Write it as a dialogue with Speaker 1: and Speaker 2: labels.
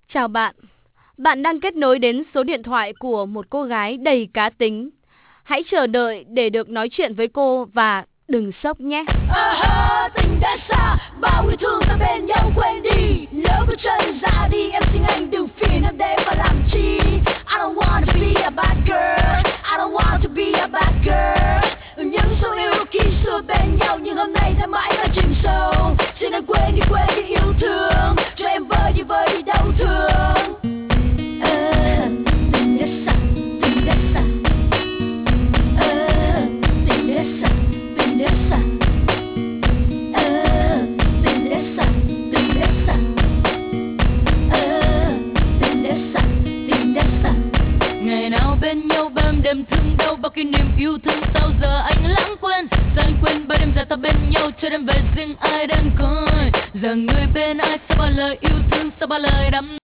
Speaker 1: Chào bạn, bạn đang kết nối đến số điện thoại của một cô gái đầy cá tính. Hãy chờ đợi để được nói chuyện với cô và đừng sốc nhé.
Speaker 2: Tình đã xa, bao yêu thương ta bên nhau quên đi. Nếu bước chân ra đi, em xin anh đừng phiền em để và làm chi. I don't want to be a bad girl, I don't want to be a bad girl. Những số yêu khi xưa bên nhau nhưng hôm nay ta mãi đã chìm sâu. Xin anh quên đi yêu thương, cho em vơi đi đau thương. Tình đã xa, tình đã xa. Tình đã xa, tình đã xa. Tình đã xa, tình đã xa. Tình đã xa, tình đã xa. Ngày nào bên nhau bao đêm thương đau, bao kỷ niệm yêu thương sao giờ anh lãng quên. Sao anh quên bao đêm dài ta bên nhau cho đêm về riêng ai đang coi. Giờ người bên ai sao bao lời yêu thương, sao bao lời đắm